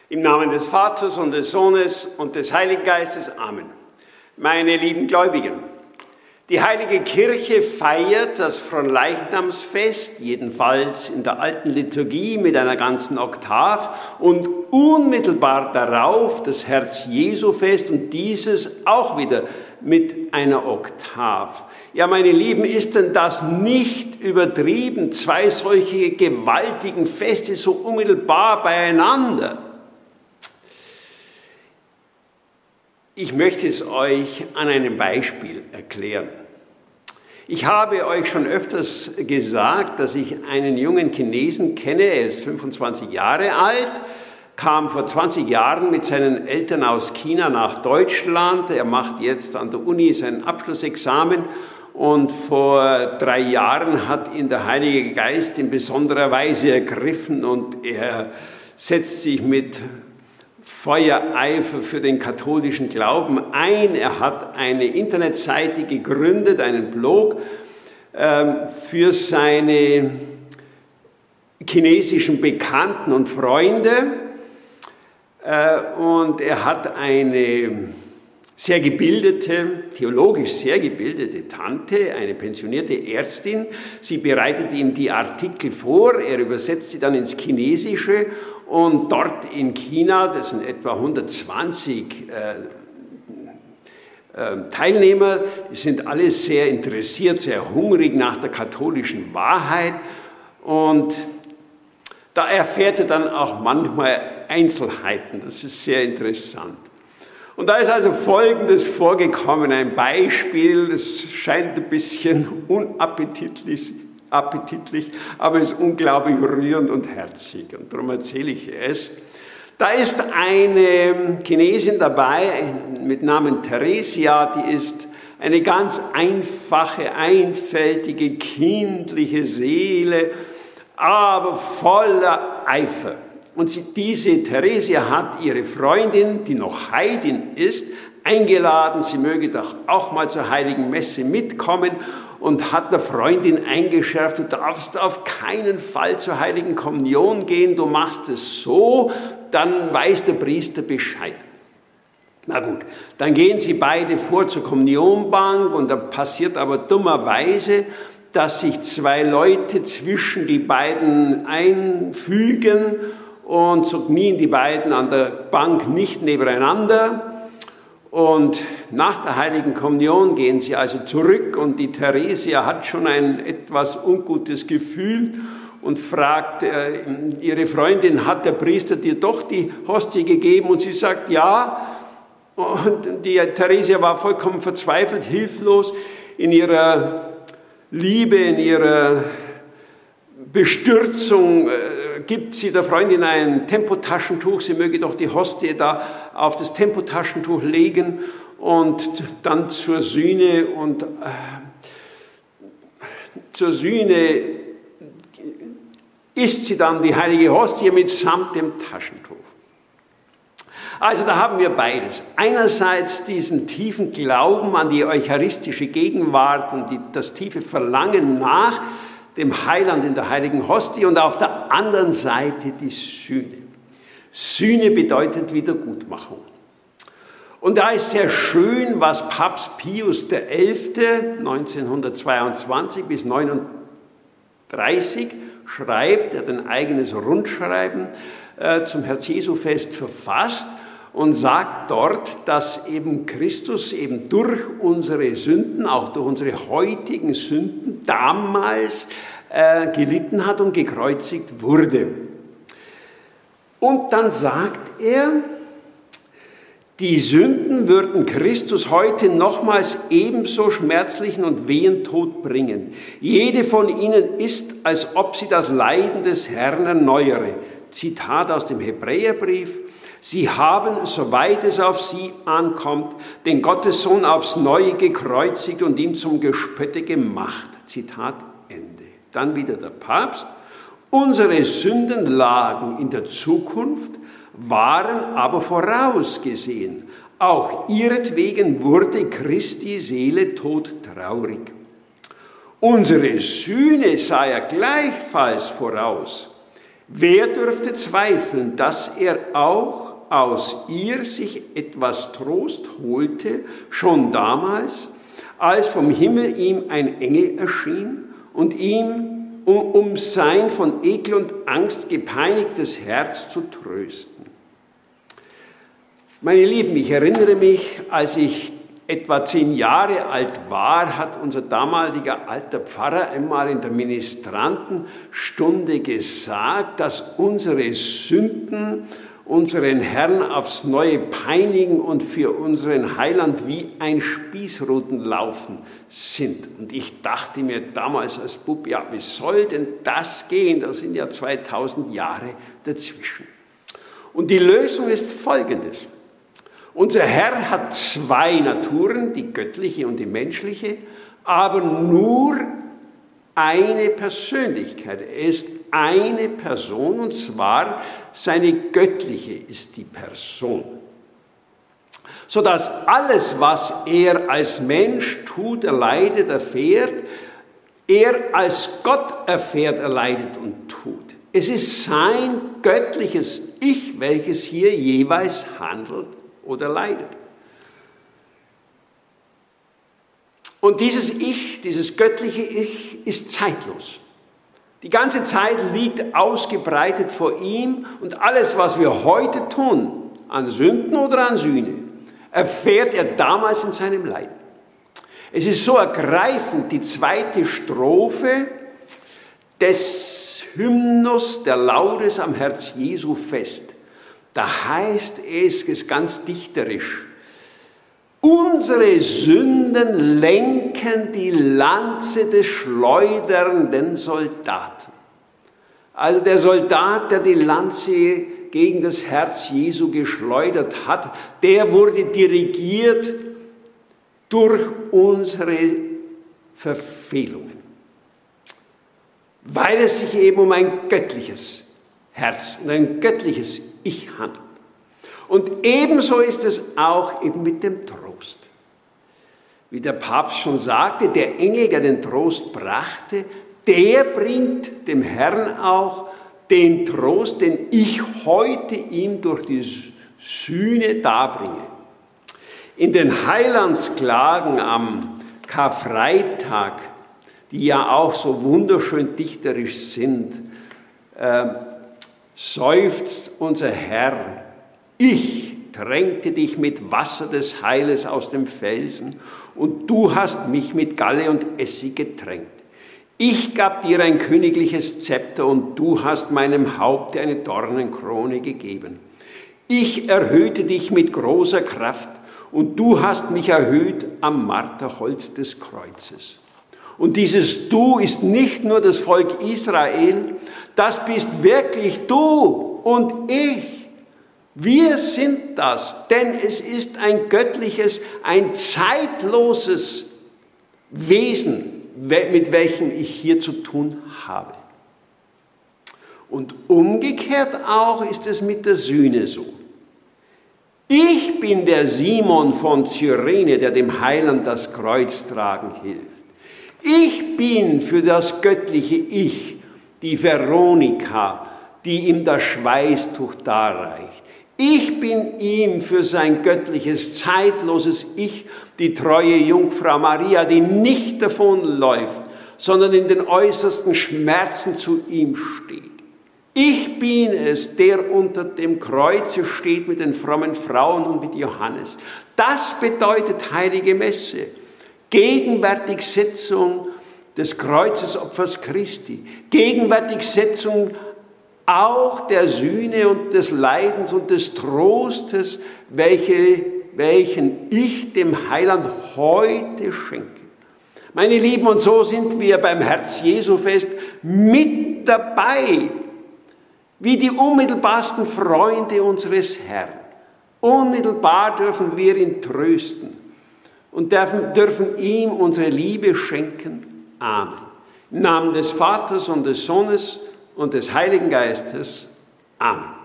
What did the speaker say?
Im Namen des Vaters und des Sohnes und des Heiligen Geistes. Amen. Meine lieben Gläubigen, die Heilige Kirche feiert das Fronleichnamsfest, jedenfalls in der alten Liturgie mit einer ganzen Oktav, und unmittelbar darauf das Herz-Jesu-Fest und dieses auch wieder mit einer Oktav. Ja, meine Lieben, ist denn das nicht übertrieben, zwei solche gewaltigen Feste so unmittelbar beieinander? Ich möchte es euch an einem Beispiel erklären. Ich habe euch schon öfters gesagt, dass ich einen jungen Chinesen kenne, er ist 25 Jahre alt, kam vor 20 Jahren mit seinen Eltern aus China nach Deutschland. Er macht jetzt an der Uni sein Abschlussexamen und vor 3 Jahren hat ihn der Heilige Geist in besonderer Weise ergriffen und er setzt sich mit Feuereifer für den katholischen Glauben ein. Er hat eine Internetseite gegründet, einen Blog für seine chinesischen Bekannten und Freunde. Und er hat eine sehr gebildete, theologisch sehr gebildete Tante, eine pensionierte Ärztin. Sie bereitet ihm die Artikel vor, er übersetzt sie dann ins Chinesische und dort in China, das sind etwa 120 Teilnehmer, die sind alle sehr interessiert, sehr hungrig nach der katholischen Wahrheit und da erfährt er dann auch manchmal Einzelheiten, das ist sehr interessant. Und da ist also Folgendes vorgekommen, ein Beispiel, das scheint ein bisschen unappetitlich, aber ist unglaublich rührend und herzig und darum erzähle ich es. Da ist eine Chinesin dabei mit Namen Theresia, die ist eine ganz einfache, einfältige, kindliche Seele, aber voller Eifer. Und diese Theresia hat ihre Freundin, die noch Heidin ist, eingeladen, sie möge doch auch mal zur Heiligen Messe mitkommen und hat der Freundin eingeschärft, du darfst auf keinen Fall zur Heiligen Kommunion gehen, du machst es so, dann weiß der Priester Bescheid. Na gut, dann gehen sie beide vor zur Kommunionbank und da passiert aber dummerweise, dass sich 2 Leute zwischen die beiden einfügen und so knien die beiden an der Bank nicht nebeneinander. Und nach der Heiligen Kommunion gehen sie also zurück und die Theresia hat schon ein etwas ungutes Gefühl und fragt ihre Freundin, hat der Priester dir doch die Hostie gegeben? Und sie sagt ja. Und die Theresia war vollkommen verzweifelt, hilflos in ihrer Liebe, in ihrer Bestürzung, gibt sie der Freundin ein Tempotaschentuch, sie möge doch die Hostie da auf das Tempotaschentuch legen und dann zur Sühne isst sie dann die heilige Hostie mitsamt dem Taschentuch. Also da haben wir beides. Einerseits diesen tiefen Glauben an die eucharistische Gegenwart und das tiefe Verlangen nach dem Heiland in der heiligen Hostie und auf der anderen Seite die Sühne. Sühne bedeutet Wiedergutmachung. Und da ist sehr schön, was Papst Pius XI. 1922 bis 1939 schreibt. Er hat ein eigenes Rundschreiben zum Herz-Jesu-Fest verfasst und sagt dort, dass eben Christus eben durch unsere Sünden, auch durch unsere heutigen Sünden, damals gelitten hat und gekreuzigt wurde. Und dann sagt er, die Sünden würden Christus heute nochmals ebenso schmerzlichen und wehen Tod bringen. Jede von ihnen ist, als ob sie das Leiden des Herrn erneuere. Zitat aus dem Hebräerbrief. Sie haben, soweit es auf sie ankommt, den Gottessohn aufs Neue gekreuzigt und ihn zum Gespötte gemacht. Zitat Ende. Dann wieder der Papst. Unsere Sünden lagen in der Zukunft, waren aber vorausgesehen. Auch ihretwegen wurde Christi Seele todtraurig. Unsere Sühne sah er gleichfalls voraus. Wer dürfte zweifeln, dass er auch aus ihr sich etwas Trost holte, schon damals, als vom Himmel ihm ein Engel erschien und ihm um sein von Ekel und Angst gepeinigtes Herz zu trösten. Meine Lieben, ich erinnere mich, als ich etwa 10 Jahre alt war, hat unser damaliger alter Pfarrer einmal in der Ministrantenstunde gesagt, dass unsere Sünden unseren Herrn aufs Neue peinigen und für unseren Heiland wie ein Spießrutenlaufen sind. Und ich dachte mir damals als Bub, ja, wie soll denn das gehen? Da sind ja 2000 Jahre dazwischen. Und die Lösung ist folgendes. Unser Herr hat 2 Naturen, die göttliche und die menschliche, aber nur eine Persönlichkeit. Er ist eine Person, und zwar seine göttliche ist die Person. Sodass alles, was er als Mensch tut, erleidet, erfährt, er als Gott erfährt, erleidet und tut. Es ist sein göttliches Ich, welches hier jeweils handelt oder leidet. Und dieses Ich, dieses göttliche Ich ist zeitlos. Die ganze Zeit liegt ausgebreitet vor ihm und alles, was wir heute tun, an Sünden oder an Sühne, erfährt er damals in seinem Leiden. Es ist so ergreifend, die 2. Strophe des Hymnus der Laudes am Herz Jesu fest. Da heißt es, ist ganz dichterisch, unsere Sünden lenken die Lanze des schleudernden Soldaten. Also der Soldat, der die Lanze gegen das Herz Jesu geschleudert hat, der wurde dirigiert durch unsere Verfehlungen. Weil es sich eben um ein göttliches Herz und ein göttliches Ich handelt. Und ebenso ist es auch eben mit dem Trost. Wie der Papst schon sagte, der Engel, der den Trost brachte, der bringt dem Herrn auch den Trost, den ich heute ihm durch die Sühne darbringe. In den Heilandsklagen am Karfreitag, die ja auch so wunderschön dichterisch sind, seufzt unser Herr, ich tränkte dich mit Wasser des Heiles aus dem Felsen und du hast mich mit Galle und Essig getränkt. Ich gab dir ein königliches Zepter und du hast meinem Haupte eine Dornenkrone gegeben. Ich erhöhte dich mit großer Kraft und du hast mich erhöht am Marterholz des Kreuzes. Und dieses Du ist nicht nur das Volk Israel, das bist wirklich du und ich. Wir sind das, denn es ist ein göttliches, ein zeitloses Wesen, mit welchem ich hier zu tun habe. Und umgekehrt auch ist es mit der Sühne so. Ich bin der Simon von Cyrene, der dem Heiland das Kreuz tragen hilft. Ich bin für das göttliche Ich, die Veronika, die ihm das Schweißtuch darreicht. Ich bin ihm für sein göttliches, zeitloses Ich, die treue Jungfrau Maria, die nicht davonläuft, sondern in den äußersten Schmerzen zu ihm steht. Ich bin es, der unter dem Kreuze steht mit den frommen Frauen und mit Johannes. Das bedeutet heilige Messe, gegenwärtig Setzung des Kreuzesopfers Christi, gegenwärtig Setzung auch der Sühne und des Leidens und des Trostes, welchen ich dem Heiland heute schenke. Meine Lieben, und so sind wir beim Herz Jesu Fest mit dabei, wie die unmittelbarsten Freunde unseres Herrn. Unmittelbar dürfen wir ihn trösten und dürfen ihm unsere Liebe schenken. Amen. Im Namen des Vaters und des Sohnes und des Heiligen Geistes. Amen.